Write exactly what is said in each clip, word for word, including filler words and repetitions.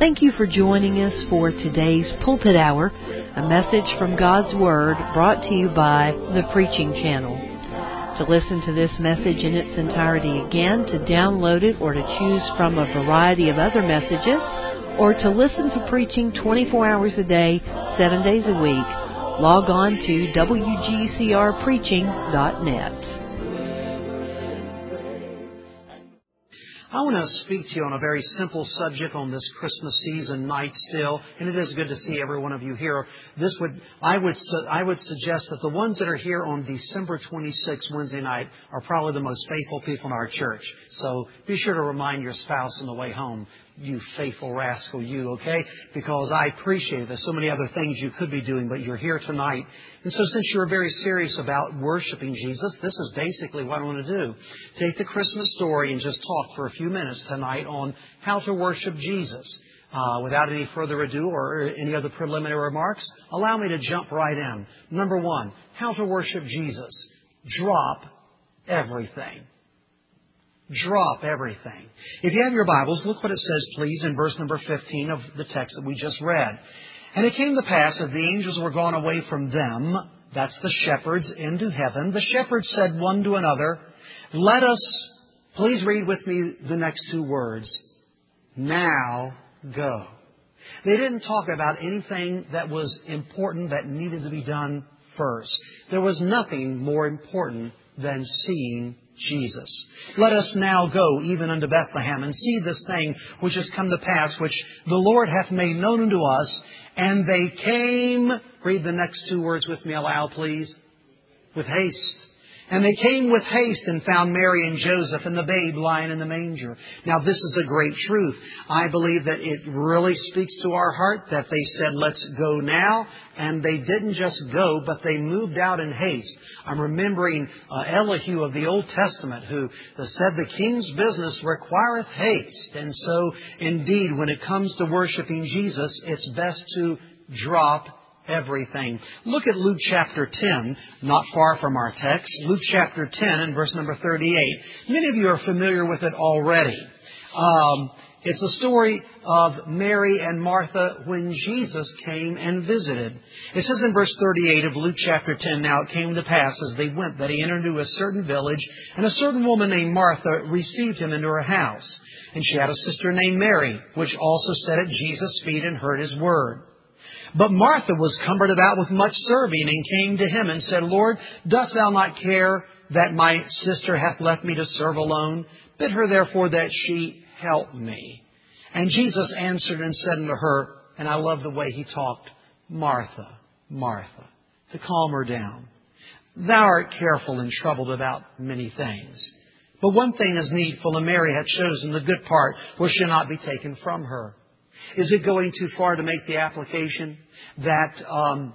Thank you for joining us for today's Pulpit Hour, a message from God's Word brought to you by the Preaching Channel. To listen to this message in its entirety again, to download it, or to choose from a variety of other messages, or to listen to preaching twenty-four hours a day, seven days a week, log on to W G C R preaching dot net. I want to speak to you on a very simple subject on this Christmas season night still, and it is good to see every one of you here. This would, I would, I would suggest that the ones that are here on December twenty-sixth, Wednesday night, are probably the most faithful people in our church. So be sure to remind your spouse on the way home, you faithful rascal, you, okay? Because I appreciate it. There's so many other things you could be doing, but you're here tonight. And so since you're very serious about worshiping Jesus, this is basically what I want to do. Take the Christmas story and just talk for a few minutes tonight on how to worship Jesus. Uh, without any further ado or any other preliminary remarks, allow me to jump right in. Number one, how to worship Jesus. Drop everything. Drop everything. If you have your Bibles, look what it says, please, in verse number fifteen of the text that we just read. And it came to pass, as the angels were gone away from them, that's the shepherds, into heaven, the shepherds said one to another, let us, please read with me the next two words, now go. They didn't talk about anything that was important that needed to be done first. There was nothing more important than seeing Jesus. Let us now go even unto Bethlehem and see this thing which has come to pass, which the Lord hath made known unto us. And they came, read the next two words with me aloud, please, with haste. And they came with haste and found Mary and Joseph and the babe lying in the manger. Now this is a great truth. I believe that it really speaks to our heart that they said, let's go now. And they didn't just go, but they moved out in haste. I'm remembering uh, Elihu of the Old Testament who said the king's business requireth haste. And so indeed, when it comes to worshiping Jesus, it's best to drop everything. Look at Luke chapter ten, not far from our text. Luke chapter ten and verse number thirty-eight. Many of you are familiar with it already. Um, it's the story of Mary and Martha when Jesus came and visited. It says in verse thirty-eight of Luke chapter ten, now it came to pass as they went that he entered into a certain village, and a certain woman named Martha received him into her house. And she had a sister named Mary, which also sat at Jesus' feet and heard his word. But Martha was cumbered about with much serving, and came to him and said, Lord, dost thou not care that my sister hath left me to serve alone? Bid her therefore that she help me. And Jesus answered and said unto her, and I love the way he talked, Martha, Martha, to calm her down. Thou art careful and troubled about many things. But one thing is needful, and Mary hath chosen the good part, which shall not be taken from her. Is it going too far to make the application that um,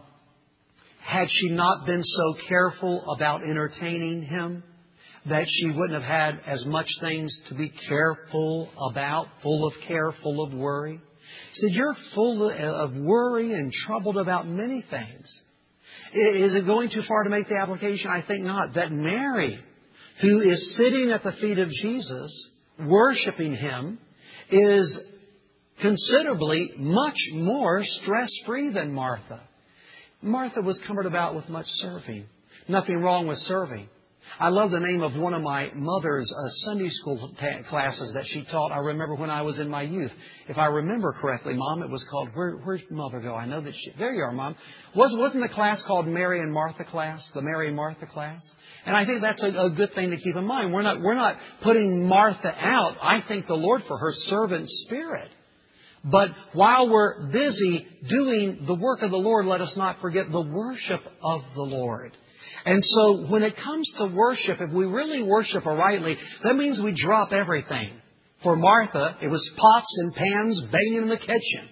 had she not been so careful about entertaining him, that she wouldn't have had as much things to be careful about, full of care, full of worry? He said, you're full of worry and troubled about many things. Is it going too far to make the application? I think not. That Mary, who is sitting at the feet of Jesus, worshiping Him, is considerably much more stress-free than Martha. Martha was cumbered about with much serving. Nothing wrong with serving. I love the name of one of my mother's uh, Sunday school ta- classes that she taught. I remember when I was in my youth. If I remember correctly, Mom, it was called, Where, where's Mother go? I know that she, there you are, Mom. Was, wasn't the class called Mary and Martha class? The Mary and Martha class? And I think that's a, a good thing to keep in mind. We're not, we're not putting Martha out. I thank the Lord for her servant spirit. But while we're busy doing the work of the Lord, let us not forget the worship of the Lord. And so when it comes to worship, if we really worship rightly, that means we drop everything. For Martha, it was pots and pans banging in the kitchen.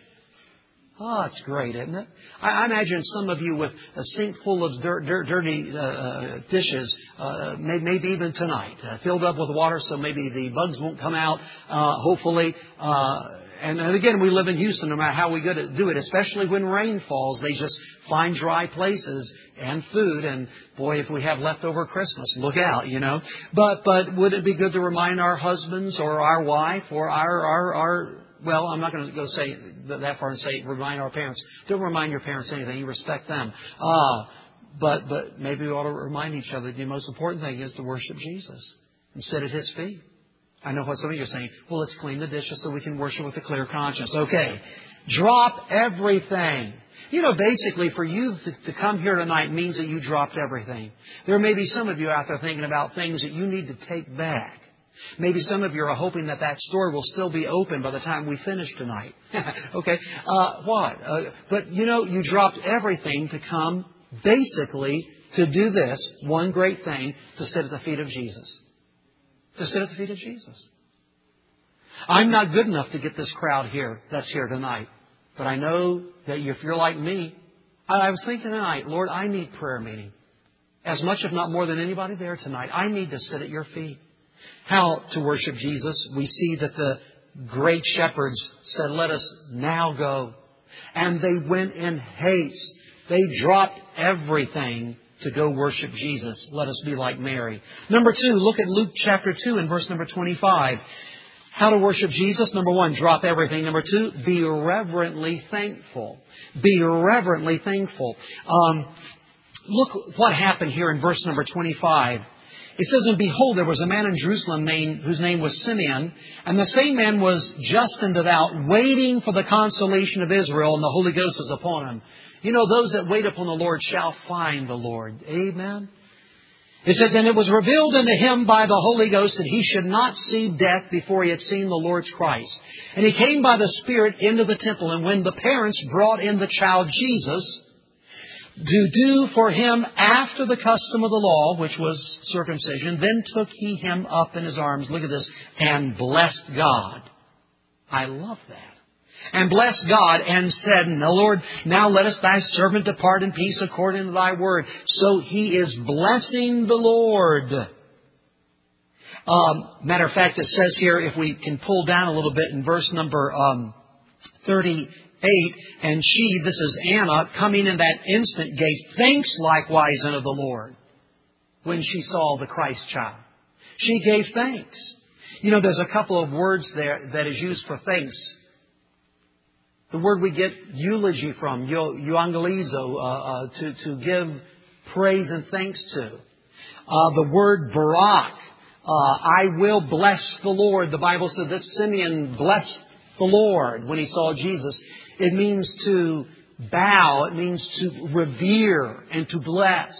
Oh, it's great, isn't it? I, I imagine some of you with a sink full of dirt, dirt, dirty uh, dishes, uh, maybe, maybe even tonight, uh, filled up with water so maybe the bugs won't come out, uh, hopefully. Uh, and, and again, we live in Houston, no matter how we do it, especially when rain falls, they just find dry places and food. And boy, if we have leftover Christmas, look out, you know. But but would it be good to remind our husbands or our wife or our our, our well, I'm not going to go say that far and say remind our parents. Don't remind your parents anything. You respect them. Uh, but but maybe we ought to remind each other the most important thing is to worship Jesus and sit at His feet. I know what some of you are saying. Well, let's clean the dishes so we can worship with a clear conscience. Okay. Drop everything. You know, basically, for you to come here tonight means that you dropped everything. There may be some of you out there thinking about things that you need to take back. Maybe some of you are hoping that that store will still be open by the time we finish tonight. Okay. Uh, what? Uh, but, you know, you dropped everything to come basically to do this one great thing, to sit at the feet of Jesus. To sit at the feet of Jesus. I'm not good enough to get this crowd here that's here tonight. But I know that if you're like me, I was thinking tonight, Lord, I need prayer meeting. As much, if not more than anybody there tonight, I need to sit at your feet. How to worship Jesus? We see that the great shepherds said, let us now go. And they went in haste. They dropped everything to go worship Jesus. Let us be like Mary. Number two, look at Luke chapter two and verse number twenty-five. How to worship Jesus? Number one, drop everything. Number two, be reverently thankful. Be reverently thankful. Um, look what happened here in verse number twenty-five. It says, and behold, there was a man in Jerusalem named, whose name was Simeon, and the same man was just and devout, waiting for the consolation of Israel, and the Holy Ghost was upon him. You know, those that wait upon the Lord shall find the Lord. Amen. It says, and it was revealed unto him by the Holy Ghost that he should not see death before he had seen the Lord's Christ. And he came by the Spirit into the temple, and when the parents brought in the child Jesus, to do for him after the custom of the law, which was circumcision, then took he him up in his arms, look at this, and blessed God. I love that. And blessed God and said, no, Lord, now lettest thy servant depart in peace according to thy word. So he is blessing the Lord. Um, matter of fact, it says here, if we can pull down a little bit in verse number um, thirty-eight, and she, this is Anna, coming in that instant, gave thanks likewise unto the Lord when she saw the Christ child. She gave thanks. You know, there's a couple of words there that is used for thanks. The word we get eulogy from, euangelizo, uh, uh, to, to give praise and thanks to. Uh, the word barak, uh, I will bless the Lord. The Bible says that Simeon blessed the Lord when he saw Jesus. It means to bow. It means to revere and to bless.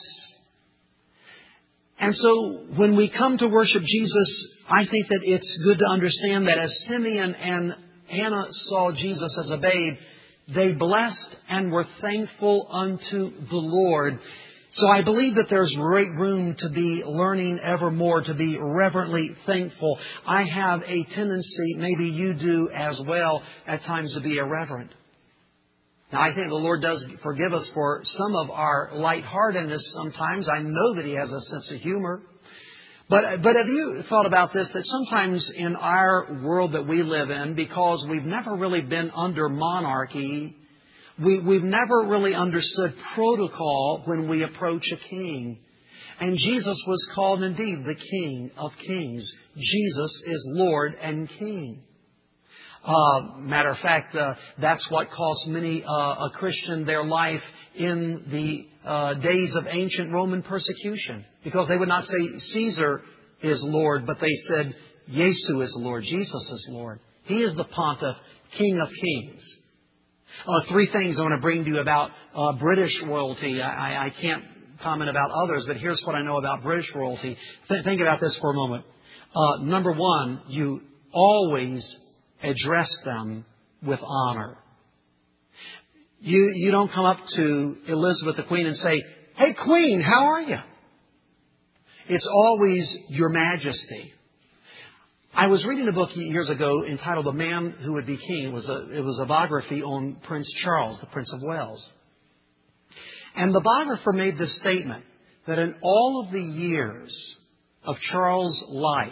And so when we come to worship Jesus, I think that it's good to understand that as Simeon and Anna saw Jesus as a babe, they blessed and were thankful unto the Lord. So I believe that there's great room to be learning ever more, to be reverently thankful. I have a tendency, maybe you do as well, at times to be irreverent. Now, I think the Lord does forgive us for some of our lightheartedness sometimes. I know that He has a sense of humor. But, but have you thought about this, that sometimes in our world that we live in, because we've never really been under monarchy, we, we've never really understood protocol when we approach a king. And Jesus was called indeed the King of Kings. Jesus is Lord and King. Uh, matter of fact, uh, that's what cost many uh, a Christian their life in the uh, days of ancient Roman persecution. Because they would not say Caesar is Lord, but they said Yesu is Lord. Jesus is Lord. He is the Pontiff, King of Kings. Uh, three things I want to bring to you about uh, British royalty. I, I can't comment about others, but here's what I know about British royalty. Th- think about this for a moment. Uh, number one, you always address them with honor. You, you don't come up to Elizabeth the Queen and say, "Hey, Queen, how are you?" It's always Your Majesty. I was reading a book years ago entitled "The Man Who Would Be King." It was a, it was a biography on Prince Charles, the Prince of Wales. And the biographer made this statement, that in all of the years of Charles' life,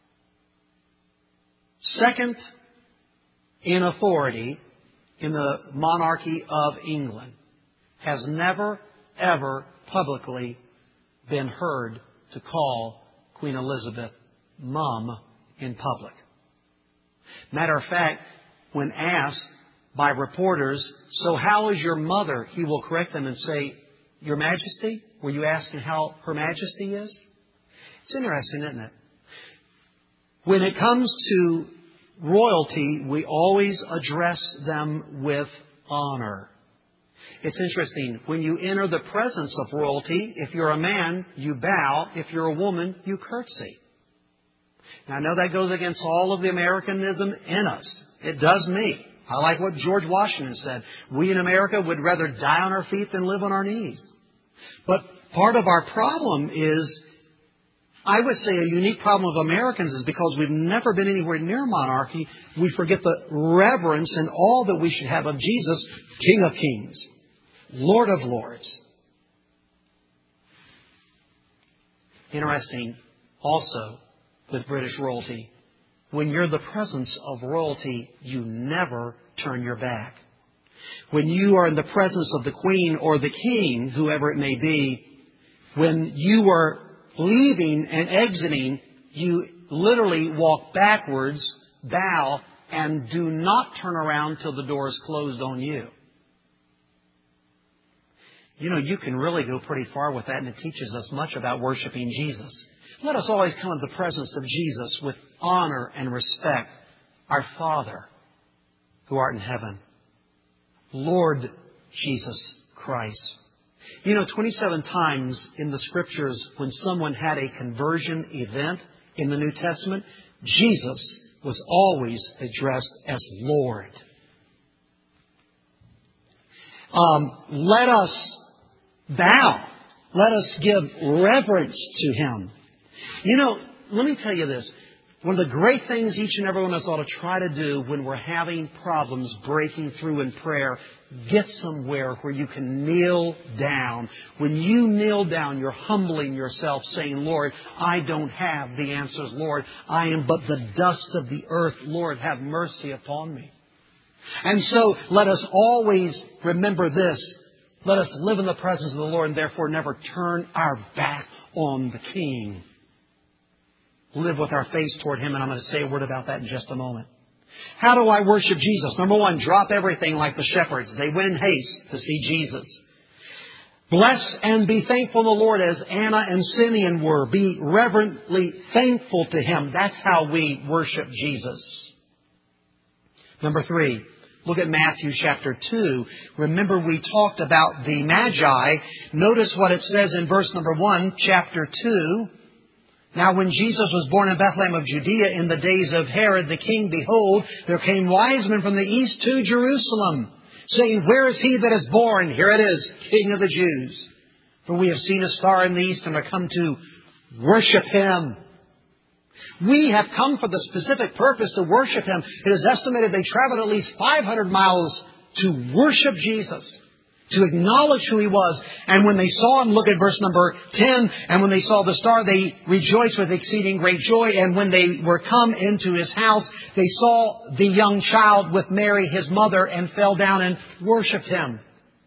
second in authority in the monarchy of England, has never, ever publicly been heard to call Queen Elizabeth Mum in public. Matter of fact, when asked by reporters, "So how is your mother?" he will correct them and say, "Your Majesty? Were you asking how Her Majesty is?" It's interesting, isn't it? When it comes to royalty, we always address them with honor. It's interesting. When you enter the presence of royalty, if you're a man, you bow. If you're a woman, you curtsy. Now, I know that goes against all of the Americanism in us. It does me. I like what George Washington said. We in America would rather die on our feet than live on our knees. But part of our problem is, I would say a unique problem of Americans is because we've never been anywhere near monarchy, we forget the reverence and all that we should have of Jesus, King of Kings, Lord of Lords. Interesting also with British royalty. When you're in the presence of royalty, you never turn your back. When you are in the presence of the Queen or the King, whoever it may be, when you are leaving and exiting, you literally walk backwards, bow, and do not turn around till the door is closed on you. You know, you can really go pretty far with that, and it teaches us much about worshiping Jesus. Let us always come into the presence of Jesus with honor and respect. Our Father, who art in heaven, Lord Jesus Christ. You know, twenty-seven times in the Scriptures when someone had a conversion event in the New Testament, Jesus was always addressed as Lord. Um, let us bow. Let us give reverence to Him. You know, let me tell you this. One of the great things each and every one of us ought to try to do when we're having problems breaking through in prayer, get somewhere where you can kneel down. When you kneel down, you're humbling yourself, saying, Lord, I don't have the answers, Lord. I am but the dust of the earth. Lord, have mercy upon me. And so let us always remember this. Let us live in the presence of the Lord and therefore never turn our back on the King. Live with our face toward Him, and I'm going to say a word about that in just a moment. How do I worship Jesus? Number one, drop everything like the shepherds. They went in haste to see Jesus. Bless and be thankful to the Lord as Anna and Simeon were. Be reverently thankful to Him. That's how we worship Jesus. Number three, look at Matthew chapter two. Remember we talked about the Magi. Notice what it says in verse number one, chapter two. Now when Jesus was born in Bethlehem of Judea in the days of Herod the king, behold, there came wise men from the east to Jerusalem, saying, Where is He that is born? Here it is, King of the Jews. For we have seen a star in the east and are come to worship Him. We have come for the specific purpose to worship Him. It is estimated they traveled at least five hundred miles to worship Jesus, to acknowledge who He was. And when they saw Him, look at verse number ten, and when they saw the star, they rejoiced with exceeding great joy. And when they were come into His house, they saw the young child with Mary, His mother, and fell down and worshipped Him.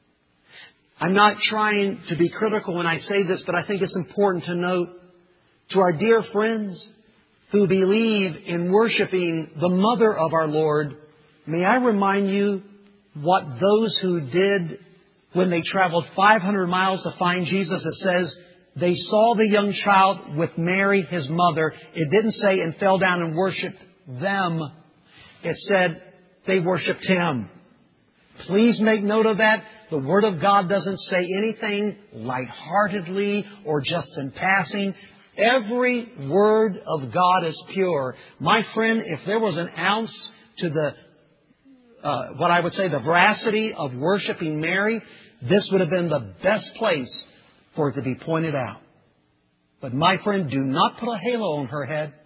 I'm not trying to be critical when I say this, but I think it's important to note to our dear friends who believe in worshiping the mother of our Lord, may I remind you what those who did when they traveled five hundred miles to find Jesus. It says they saw the young child with Mary, His mother. It didn't say and fell down and worshipped them. It said they worshipped Him. Please make note of that. The Word of God doesn't say anything lightheartedly or just in passing. Every word of God is pure. My friend, if there was an ounce to the, uh, what I would say, the veracity of worshiping Mary, this would have been the best place for it to be pointed out. But my friend, do not put a halo on her head.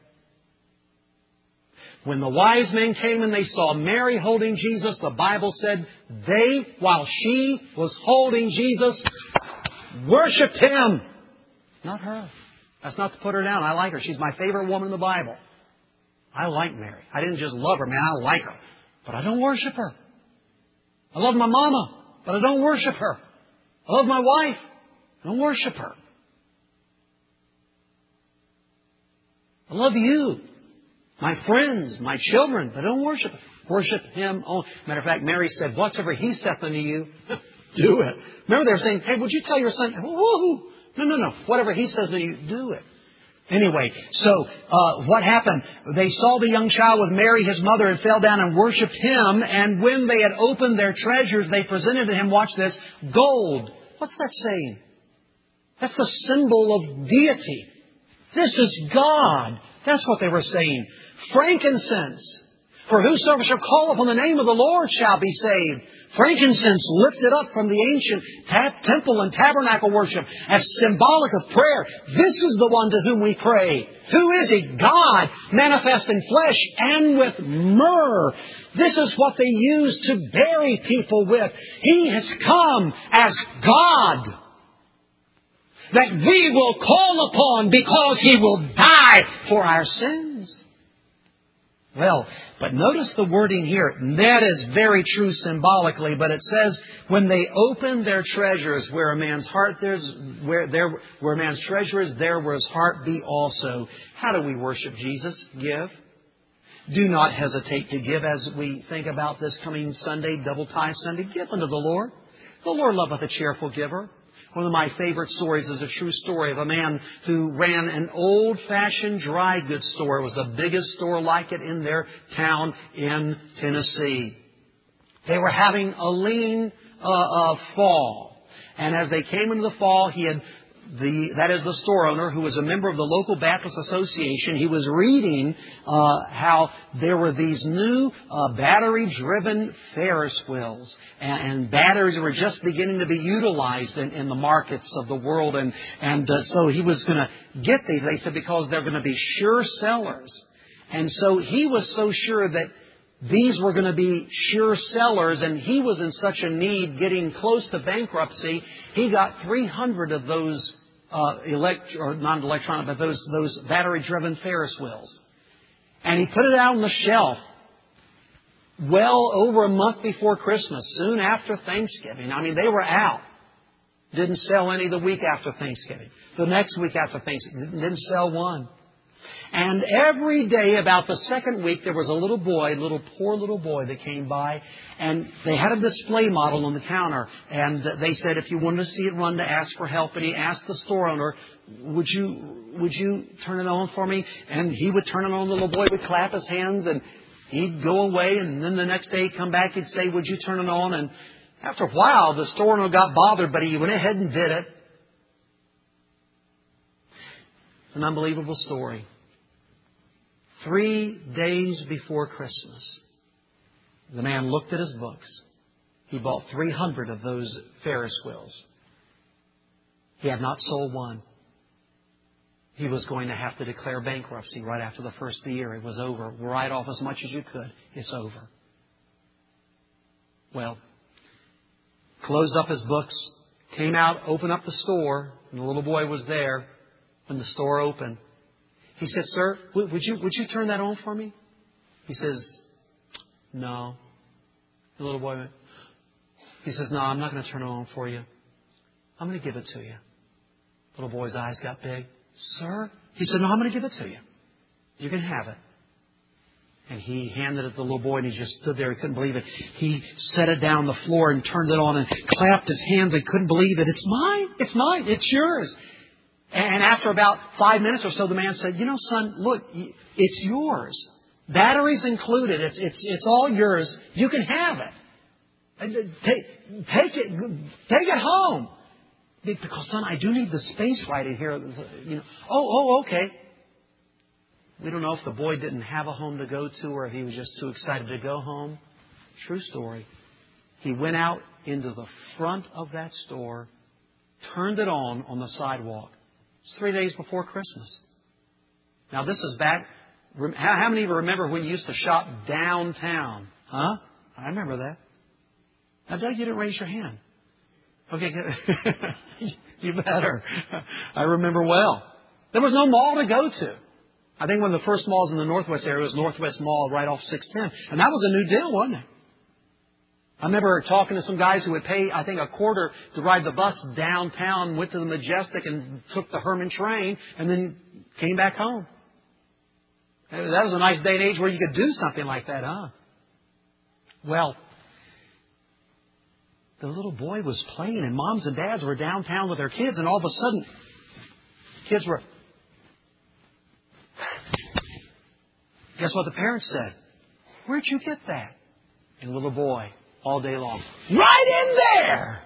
When the wise men came and they saw Mary holding Jesus, the Bible said they, while she was holding Jesus, worshipped Him. Not her. That's not to put her down. I like her. She's my favorite woman in the Bible. I like Mary. I didn't just love her, man. I like her. But I don't worship her. I love my mama, but I don't worship her. I love my wife. I don't worship her. I love you, my friends, my children, but I don't worship her. Worship Him only. Matter of fact, Mary said, whatsoever He saith unto you, do it. Remember they were saying, hey, would you tell your son, woo-hoo. No, no, no. Whatever He says to you, do it. Anyway, so uh, what happened? They saw the young child with Mary, His mother, and fell down and worshipped Him. And when they had opened their treasures, they presented to Him, watch this, gold. What's that saying? That's the symbol of deity. This is God. That's what they were saying. Frankincense. For whosoever shall call upon the name of the Lord shall be saved. Frankincense lifted up from the ancient ta- temple and tabernacle worship as symbolic of prayer. This is the one to whom we pray. Who is He? God, manifest in flesh and with myrrh. This is what they use to bury people with. He has come as God, that we will call upon because He will die for our sins. Well, but notice the wording here. That is very true symbolically, but it says, when they opened their treasures, where a man's heart there's where there where a man's treasure is, there will his heart be also. How do we worship Jesus? Give. Do not hesitate to give as we think about this coming Sunday, Double Tithe Sunday. Give unto the Lord. The Lord loveth a cheerful giver. One of my favorite stories is a true story of a man who ran an old-fashioned dry goods store. It was the biggest store like it in their town in Tennessee. They were having a lean uh, uh, fall. And as they came into the fall, he had the that is the store owner, who was a member of the local Baptist Association. He was reading uh, how there were these new uh, battery-driven Ferris wheels, and, and batteries were just beginning to be utilized in, in the markets of the world. And and uh, so he was going to get these. They said because they're going to be sure sellers. And so he was so sure that these were going to be sure sellers, and he was in such a need, getting close to bankruptcy. He got three hundred of those uh, elect or not electronic, but those those battery-driven Ferris wheels, and he put it out on the shelf. Well over a month before Christmas, soon after Thanksgiving. I mean, they were out. Didn't sell any the week after Thanksgiving. The next week after Thanksgiving, didn't sell one. And every day, about the second week, there was a little boy, a little poor little boy that came by, and they had a display model on the counter, and they said if you wanted to see it run, to ask for help. And he asked the store owner, would you would you turn it on for me? And he would turn it on. The little boy would clap his hands, and he'd go away, and then the next day he'd come back, he'd say, would you turn it on? And after a while, the store owner got bothered, but he went ahead and did it. It's an unbelievable story. Three days before Christmas, the man looked at his books. He bought three hundred of those Ferris wheels. He had not sold one. He was going to have to declare bankruptcy right after the first of the year. It was over. Write off as much as you could. It's over. Well, closed up his books, came out, opened up the store, and the little boy was there when the store opened. He said, sir, would you, would you turn that on for me? He says, no. The little boy went, he says, no, I'm not going to turn it on for you. I'm going to give it to you. The little boy's eyes got big. Sir? He said, no, I'm going to give it to you. You can have it. And he handed it to the little boy, and he just stood there. He couldn't believe it. He set it down on the floor and turned it on and clapped his hands and couldn't believe it. It's mine. It's mine. It's yours. And after about five minutes or so, the man said, you know, son, look, it's yours. Batteries included. It's, it's, it's all yours. You can have it. Take, take it, take it home. Because, son, I do need the space right in here. You know, oh, oh, okay. We don't know if the boy didn't have a home to go to or if he was just too excited to go home. True story. He went out into the front of that store, turned it on on the sidewalk. It's three days before Christmas. Now, this is back. How many of you remember when you used to shop downtown? Huh? I remember that. Now, Doug, you didn't raise your hand. Okay, you better. I remember well. There was no mall to go to. I think one of the first malls in the Northwest area was Northwest Mall right off six ten. And that was a new deal, wasn't it? I remember talking to some guys who would pay, I think, a quarter to ride the bus downtown, went to the Majestic and took the Herman train, and then came back home. That was a nice day and age where you could do something like that, huh? Well, the little boy was playing, and moms and dads were downtown with their kids, and all of a sudden, kids were... Guess what the parents said? Where'd you get that? And the little boy, all day long, right in there!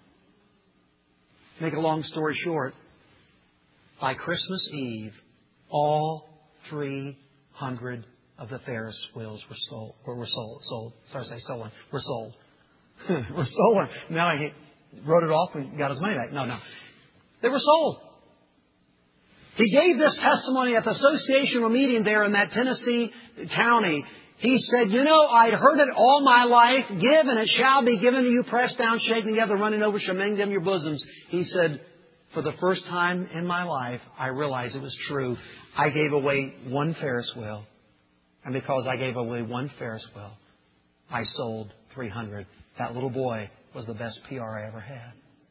Make a long story short, by Christmas Eve, all three hundred of the Ferris wheels were sold. Or were sold. Sold. Sorry to say stolen. Were sold. were stolen. Now he wrote it off and got his money back. No, no. They were sold. He gave this testimony at the associational meeting there in that Tennessee county. He said, you know, I'd heard it all my life. Give and it shall be given to you, pressed down, shaken together, running over, shall mingle them your bosoms. He said, for the first time in my life, I realized it was true. I gave away one Ferris wheel. And because I gave away one Ferris wheel, I sold three hundred. That little boy was the best P R I ever had.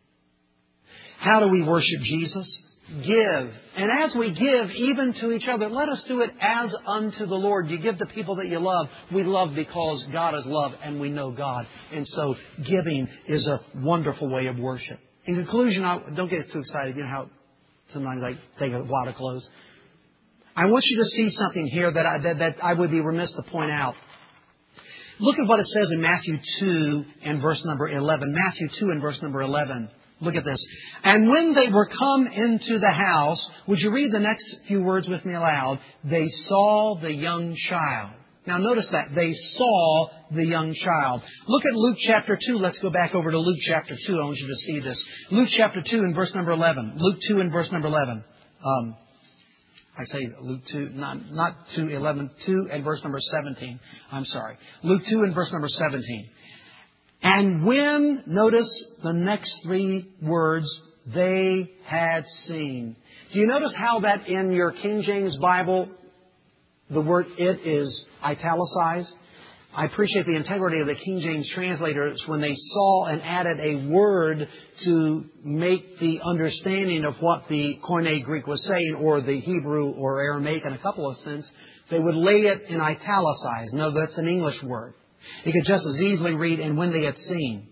How do we worship Jesus? Give. And as we give, even to each other, let us do it as unto the Lord. You give to people that you love. We love because God is love and we know God. And so giving is a wonderful way of worship. In conclusion, I, don't get too excited. You know how sometimes I take a while to close. I want you to see something here that I, that, that I would be remiss to point out. Look at what it says in Matthew two and verse number eleven. Matthew two and verse number eleven. Look at this. And when they were come into the house, would you read the next few words with me aloud? They saw the young child. Now notice that. They saw the young child. Look at Luke chapter two. Let's go back over to Luke chapter two. I want you to see this. Luke chapter two and verse number eleven. Luke two and verse number eleven. Um, I say Luke two, not, not two, eleven, two and verse number seventeen. I'm sorry. Luke two and verse number seventeen. And when, notice the next three words, they had seen. Do you notice how that in your King James Bible, the word it is italicized? I appreciate the integrity of the King James translators when they saw and added a word to make the understanding of what the Koine Greek was saying, or the Hebrew or Aramaic in a couple of sense, they would lay it in italicized. No, that's an English word. You could just as easily read, and when they had seen.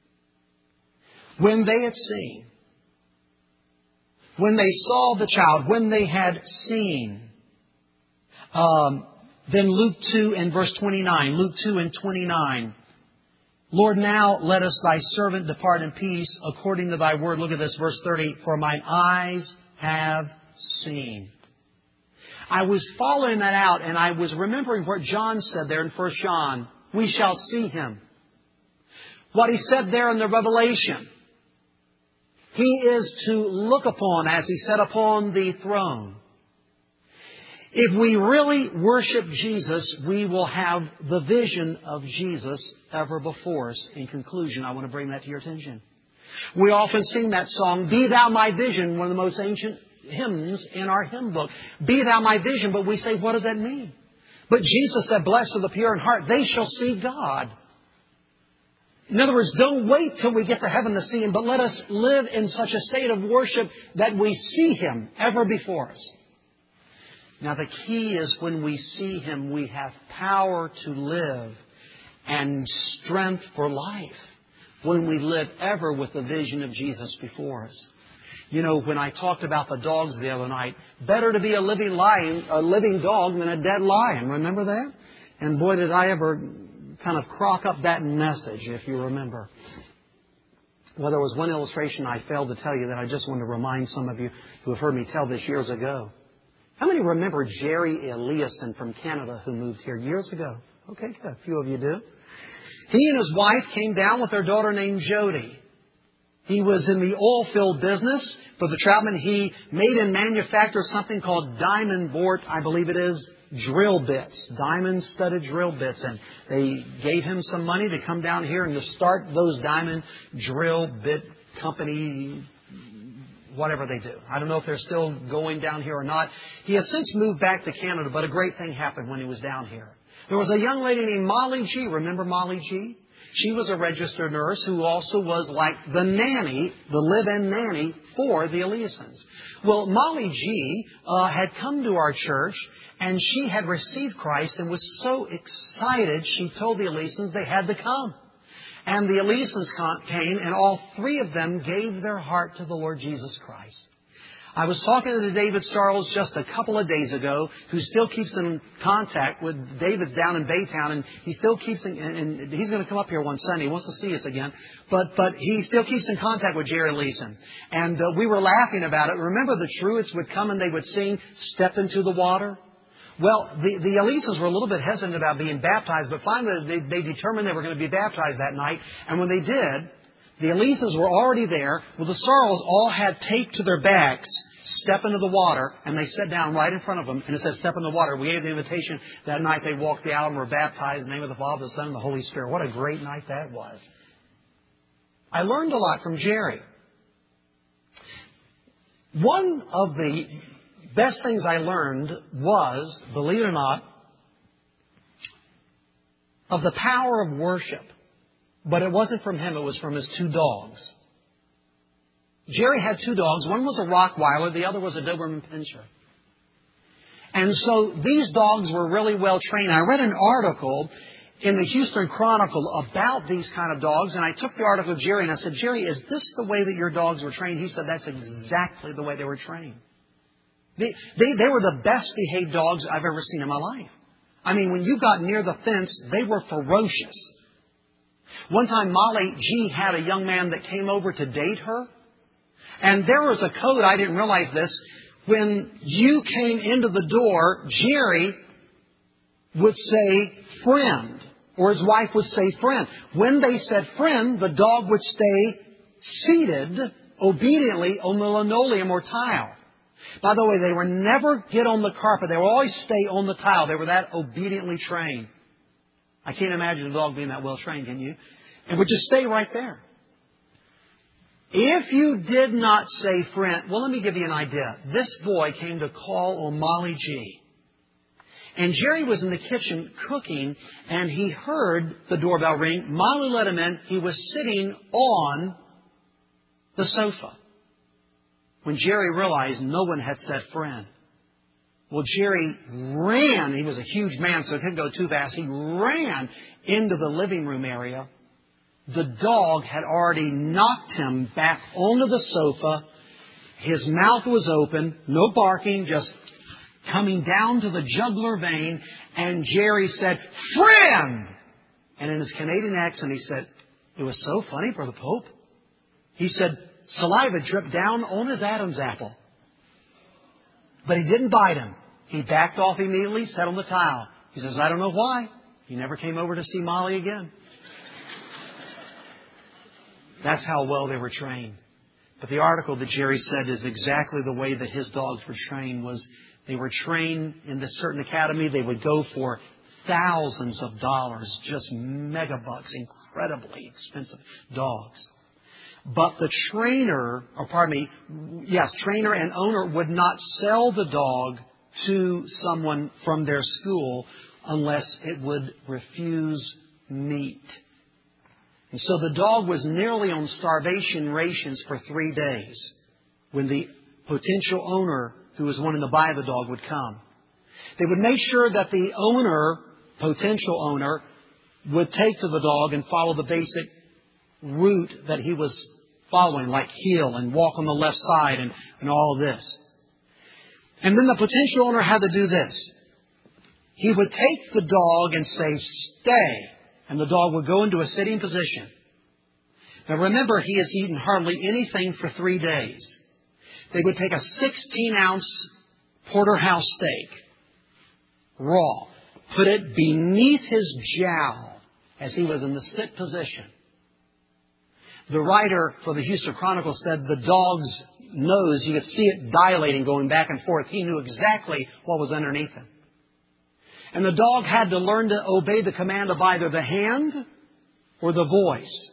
When they had seen. When they saw the child. When they had seen. Um, then Luke two and verse twenty-nine. Luke two and twenty-nine. Lord, now let us thy servant depart in peace according to thy word. Look at this, verse thirty. For mine eyes have seen. I was following that out, and I was remembering what John said there in First John. We shall see Him. What he said there in the Revelation. He is to look upon as He sat upon the throne. If we really worship Jesus, we will have the vision of Jesus ever before us. In conclusion, I want to bring that to your attention. We often sing that song, Be Thou My Vision, one of the most ancient hymns in our hymn book. Be Thou My Vision, but we say, what does that mean? But Jesus said, blessed are the pure in heart, they shall see God. In other words, don't wait till we get to heaven to see Him, but let us live in such a state of worship that we see Him ever before us. Now the key is when we see Him, we have power to live and strength for life. When we live ever with the vision of Jesus before us. You know, when I talked about the dogs the other night, better to be a living lion, a living dog than a dead lion. Remember that? And boy, did I ever kind of crock up that message, if you remember. Well, there was one illustration I failed to tell you that I just want to remind some of you who have heard me tell this years ago. How many remember Jerry Eliason from Canada who moved here years ago? Okay, good. A few of you do. He and his wife came down with their daughter named Jody. He was in the oil field business for the Troutman. He made and manufactured something called diamond bore, I believe it is, drill bits. Diamond studded drill bits. And they gave him some money to come down here and to start those diamond drill bit company, whatever they do. I don't know if they're still going down here or not. He has since moved back to Canada, but a great thing happened when he was down here. There was a young lady named Molly G. Remember Molly G? She was a registered nurse who also was like the nanny, the live-in nanny for the Eliasons. Well, Molly G. Uh, had come to our church, and she had received Christ and was so excited, she told the Eliasons they had to come. And the Eliasons came, and all three of them gave their heart to the Lord Jesus Christ. I was talking to David Sarles just a couple of days ago, who still keeps in contact with David's down in Baytown, and he still keeps in, and he's going to come up here one Sunday. He wants to see us again, but but he still keeps in contact with Jerry Leeson. And uh, we were laughing about it. Remember, the Truitts would come and they would sing "Step into the Water." Well, the, the Eliasons were a little bit hesitant about being baptized, but finally they, they determined they were going to be baptized that night. And when they did, the Eliasons were already there. Well, the Sarles all had taped to their backs, "Step into the water," and they sat down right in front of them, and it says, "Step in the water." We gave the invitation. That night they walked the aisle and were baptized in the name of the Father, the Son, and the Holy Spirit. What a great night that was. I learned a lot from Jerry. One of the best things I learned was, believe it or not, of the power of worship. But it wasn't from him, it was from his two dogs. Jerry had two dogs. One was a Rottweiler, the other was a Doberman Pinscher. And so these dogs were really well trained. I read an article in the Houston Chronicle about these kind of dogs, and I took the article to Jerry and I said, "Jerry, is this the way that your dogs were trained?" He said, "That's exactly the way they were trained." They, they, they were the best behaved dogs I've ever seen in my life. I mean, when you got near the fence, they were ferocious. One time, Molly G. had a young man that came over to date her. And there was a code, I didn't realize this. When you came into the door, Jerry would say friend, or his wife would say friend. When they said friend, the dog would stay seated obediently on the linoleum or tile. By the way, they would never get on the carpet. They would always stay on the tile. They were that obediently trained. I can't imagine a dog being that well trained, can you? And would just stay right there. If you did not say friend, well, let me give you an idea. This boy came to call on Molly G. And Jerry was in the kitchen cooking, and he heard the doorbell ring. Molly let him in. He was sitting on the sofa. When Jerry realized no one had said friend. Well, Jerry ran. He was a huge man, so he couldn't go too fast. He ran into the living room area. The dog had already knocked him back onto the sofa. His mouth was open, no barking, just coming down to the jugular vein. And Jerry said, "Friend!" And in his Canadian accent, he said, it was so funny for the Pope. He said, saliva dripped down on his Adam's apple. But he didn't bite him. He backed off immediately, sat on the tile. He says, "I don't know why. He never came over to see Molly again." That's how well they were trained. But the article that Jerry said is exactly the way that his dogs were trained. Was they were trained in this certain academy. They would go for thousands of dollars, just mega bucks, incredibly expensive dogs. But the trainer, or pardon me, yes, trainer and owner would not sell the dog to someone from their school unless it would refuse meat. And so the dog was nearly on starvation rations for three days when the potential owner who was wanting to buy the dog would come. They would make sure that the owner, potential owner, would take to the dog and follow the basic route that he was following, like heel and walk on the left side and, and all of this. And then the potential owner had to do this. He would take the dog and say, "Stay." And the dog would go into a sitting position. Now remember, he has eaten hardly anything for three days. They would take a sixteen ounce porterhouse steak, raw, put it beneath his jowl as he was in the sit position. The writer for the Houston Chronicle said the dog's nose, you could see it dilating, going back and forth. He knew exactly what was underneath him. And the dog had to learn to obey the command of either the hand or the voice.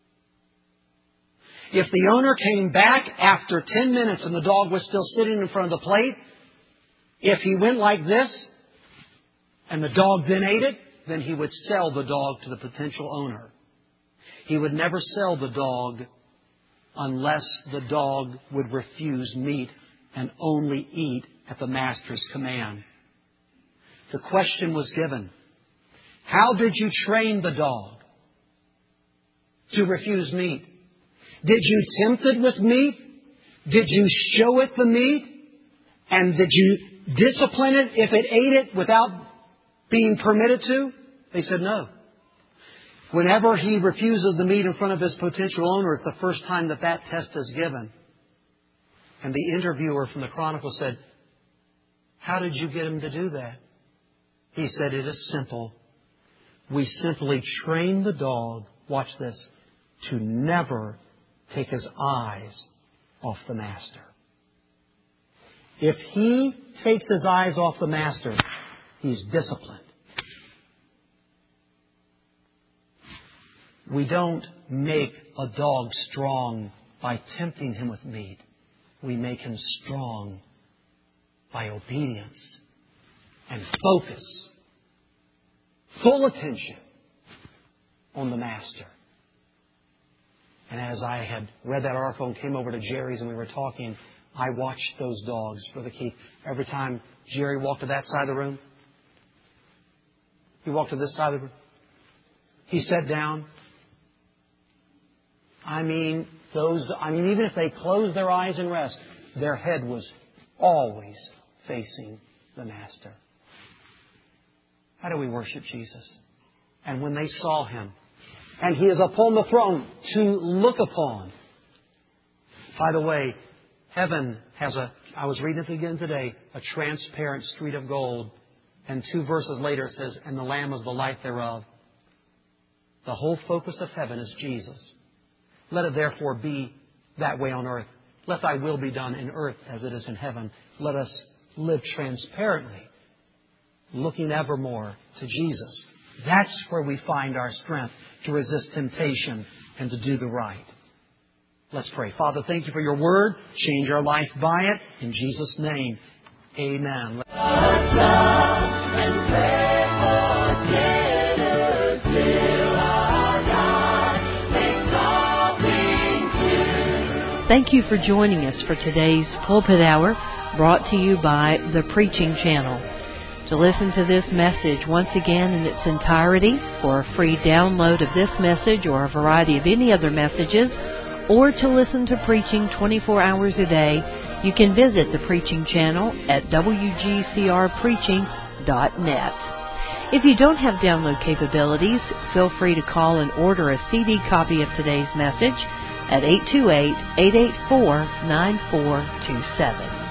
If the owner came back after ten minutes and the dog was still sitting in front of the plate, if he went like this and the dog then ate it, then he would sell the dog to the potential owner. He would never sell the dog unless the dog would refuse meat and only eat at the master's command. The question was given, how did you train the dog to refuse meat? Did you tempt it with meat? Did you show it the meat? And did you discipline it if it ate it without being permitted to? They said no. Whenever he refuses the meat in front of his potential owner, it's the first time that that test is given. And the interviewer from the Chronicle said, how did you get him to do that? He said, it is simple. We simply train the dog, watch this, to never take his eyes off the master. If he takes his eyes off the master, he's disciplined. We don't make a dog strong by tempting him with meat. We make him strong by obedience and focus, full attention on the master. And as I had read that article and came over to Jerry's and we were talking, I watched those dogs, Brother Keith. Every time Jerry walked to that side of the room, he walked to this side of the room, he sat down. I mean, those, I mean, even if they closed their eyes and rest, their head was always facing the Master. How do we worship Jesus? And when they saw Him, and He is upon the throne to look upon. By the way, heaven has a, I was reading it again today, a transparent street of gold. And two verses later it says, and the Lamb is the light thereof. The whole focus of heaven is Jesus. Let it therefore be that way on earth. Let Thy will be done in earth as it is in heaven. Let us live transparently, looking evermore to Jesus. That's where we find our strength to resist temptation and to do the right. Let's pray. Father, thank You for Your Word. Change our life by it. In Jesus' name, amen. Thank you for joining us for today's Pulpit Hour, brought to you by The Preaching Channel. To listen to this message once again in its entirety, for a free download of this message or a variety of any other messages, or to listen to preaching twenty-four hours a day, you can visit The Preaching Channel at w g c r preaching dot net. If you don't have download capabilities, feel free to call and order a C D copy of today's message at eight two eight, eight eight four, nine four two seven.